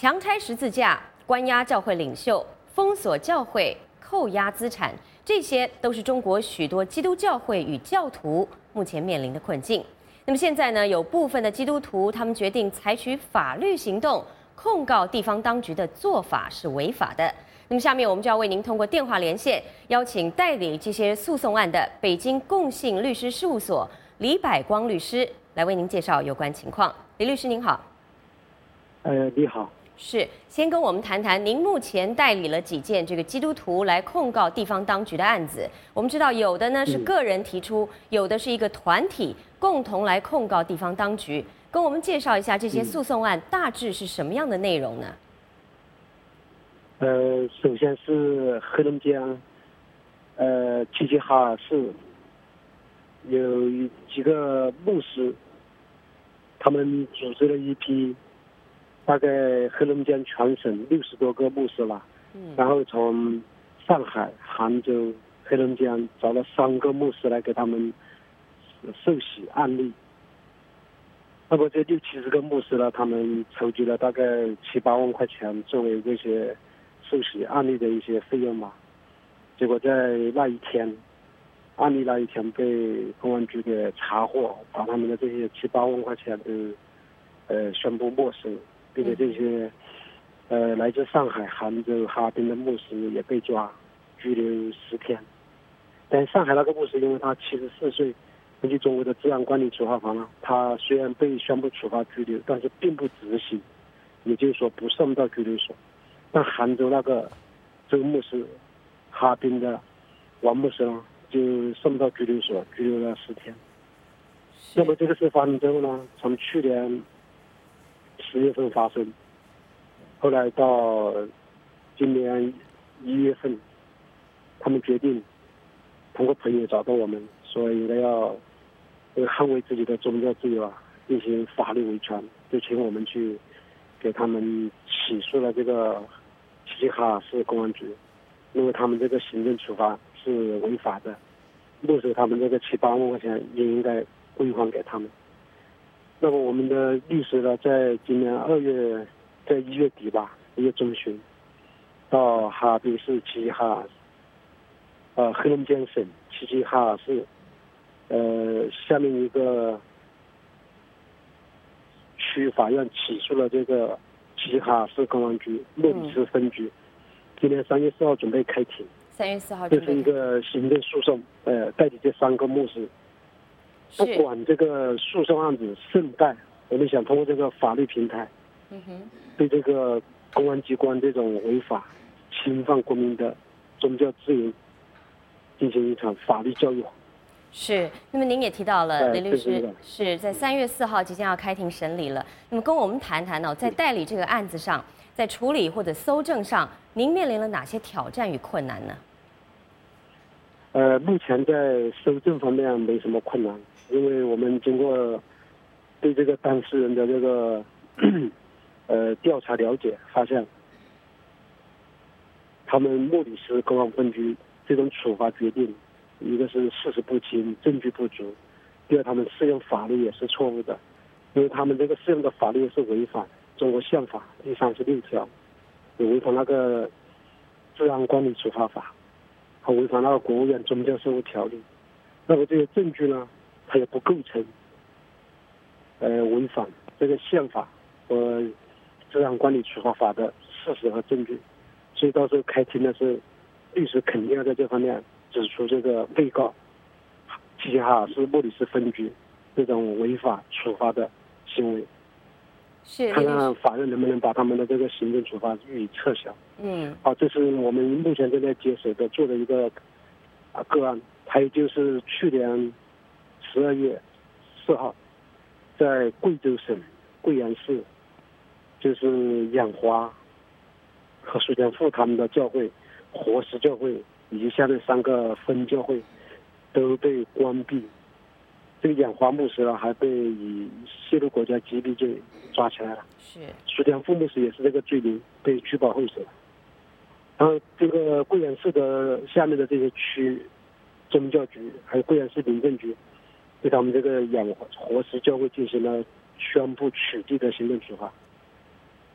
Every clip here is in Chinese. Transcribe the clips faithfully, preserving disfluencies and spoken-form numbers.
强拆十字架、关押教会领袖、封锁教会、扣押资产，这些都是中国许多基督教会与教徒目前面临的困境。那么现在呢，有部分的基督徒他们决定采取法律行动，控告地方当局的做法是违法的。那么下面我们就要为您通过电话连线，邀请代理这些诉讼案的北京共信律师事务所李百光律师来为您介绍有关情况。李律师您好。 呃，你好。 是，先跟我们谈谈，您目前代理了几件这个基督徒来控告地方当局的案子？我们知道有的呢是个人提出，嗯、有的是一个团体共同来控告地方当局。跟我们介绍一下这些诉讼案大致是什么样的内容呢？ 呃，首先是黑龙江，呃，齐齐哈尔市有几个牧师，他们组织了一批。大概黑龙江全省六十多个牧师了，嗯，然后从上海、杭州、黑龙江找了三个牧师来给他们受洗案例。那么这六七十个牧师呢，他们筹集了大概七八万块钱作为这些受洗案例的一些费用嘛。结果在那一天，案例那一天被公安局给查获，把他们的这些七八万块钱都呃宣布没收。并且这些，呃，来自上海、杭州、哈尔滨的牧师也被抓，拘留十天。但上海那个牧师，因为他七十四岁，根据中国的治安管理处罚法呢，他虽然被宣布处罚拘留，但是并不执行，也就是说不送到拘留所。但杭州那个周牧师，哈尔滨的王牧师呢，就送到拘留所，拘留了十天。那么这个事发生之后呢，从去年十月份发生，后来到今年一月份，他们决定通过朋友找到我们，说应该要捍卫自己的宗教自由啊，进行法律维权，就请我们去给他们起诉了这个齐齐哈尔市公安局，因为他们这个行政处罚是违法的，没收他们这个七八万块钱也应该归还给他们。那么我们的律师呢，在今年二月，在一月底吧，一月中旬，到哈尔滨市齐齐哈尔，呃，黑龙江省齐齐哈尔市，呃，下面一个区法院起诉了这个齐齐哈尔市公安局莫里斯分局，嗯、今年三月四号准备开庭。 三月四号。 这是一个行政诉讼，呃，代理这三个牧师。不管这个诉讼案子胜败，我们想通过这个法律平台，嗯哼，对这个公安机关这种违法侵犯国民的宗教自由进行一场法律教育。 是，那么您也提到了，李律师是在三月四号即将要开庭审理了。那么跟我们谈谈呢，在代理这个案子上，在处理或者搜证上，您面临了哪些挑战与困难呢？ 呃，目前在搜证方面没什么困难。因为我们经过对这个当事人的这个呃调查了解，发现他们莫里斯公安分局这种处罚决定，一个是事实不清、证据不足；第二，他们适用法律也是错误的，因为他们这个适用的法律是违反中国宪法第三十六条，也违反那个治安管理处罚法，还违反那个国务院宗教事务条例。那么这些证据呢？它也不构成，呃，违反这个宪法和治安管理处罚法的事实和证据，所以到时候开庭的时候，律师肯定要在这方面指出这个被告齐齐哈尔市莫里斯分局这种违法处罚的行为， 是看看法院能不能把他们的这个行政处罚予以撤销。嗯，好，这是我们目前正在接手的做的一个啊个案，还有就是去年十二月四号，在贵州省贵阳市，就是养华和水田富他们的教会活石教会以及下面三个分教会都被关闭。这个养华牧师呢，还被以泄露国家机密罪抓起来了。是。水田富牧师也是这个罪名被拘保候审。然后这个贵阳市的下面的这些区宗教局还有贵阳市民政局，对他们这个养活石教会进行了宣布取缔的行政处罚。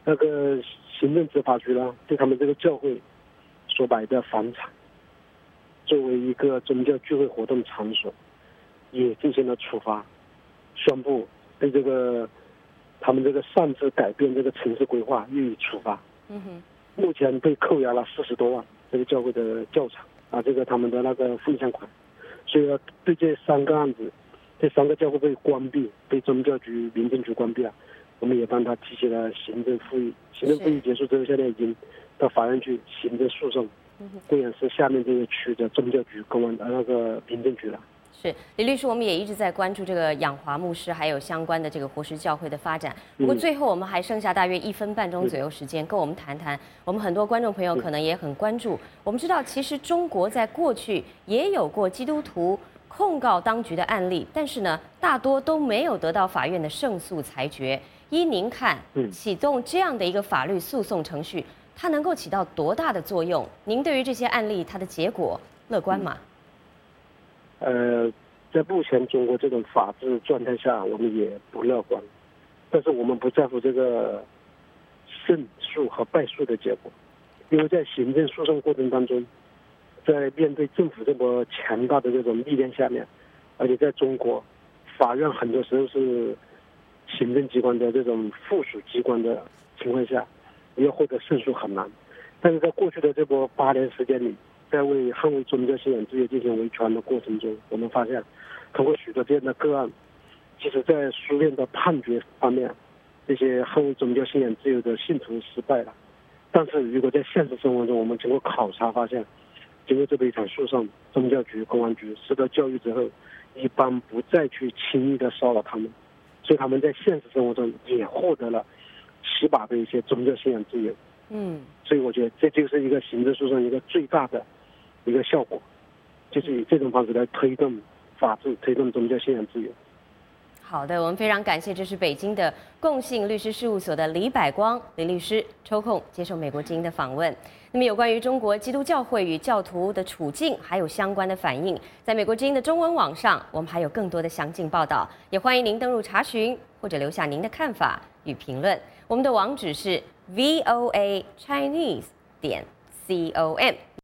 那个行政执法局呢，对他们这个教会所摆的房产作为一个宗教聚会活动场所，也进行了处罚，宣布对这个他们这个擅自改变这个城市规划予以处罚。 嗯哼， 目前被扣押了四十多万，这个教会的教场啊，这个他们的那个奉献款。所以呢，对这三个案子，这三个教会被关闭，被宗教局、民政局关闭了，我们也帮他提起了行政复议。行政复议结束之后，现在已经到法院去行政诉讼，贵阳市下面这个区的宗教局、公安的那个民政局了。 是李律师，我们也一直在关注这个养华牧师还有相关的这个活石教会的发展。不过最后我们还剩下大约一分半钟左右时间，跟我们谈谈。我们很多观众朋友可能也很关注。我们知道，其实中国在过去也有过基督徒控告当局的案例，但是呢，大多都没有得到法院的胜诉裁决。依您看，启动这样的一个法律诉讼程序，它能够起到多大的作用？您对于这些案例它的结果乐观吗？ 呃，在目前中国这种法治状态下，我们也不乐观。但是我们不在乎这个胜诉和败诉的结果，因为在行政诉讼过程当中，在面对政府这么强大的这种力量下面，而且在中国，法院很多时候是行政机关的这种附属机关的情况下，要获得胜诉很难。但是在过去的这波八年时间里，在为捍卫宗教信仰自由进行维权的过程中，我们发现，通过许多这样的个案，即使在书面的判决方面，这些捍卫宗教信仰自由的信徒失败了，但是如果在现实生活中，我们经过考察发现，经过这么一场诉讼，宗教局、公安局受到教育之后，一般不再去轻易的骚扰他们，所以他们在现实生活中也获得了起码的一些宗教信仰自由。 嗯， 所以我觉得这就是一个行政诉讼一个最大的一个效果，就是以这种方式来推动法治，推动宗教信仰自由。 好的，我们非常感谢，这是北京的共信律师事务所的李百光李律师抽空接受美国之音的访问。那么有关于中国基督教会与教徒的处境，还有相关的反应，在美国之音的中文网上，我们还有更多的详尽报道，也欢迎您登入查询或者留下您的看法与评论。我们的网址是 V O A Chinese 点 C O M。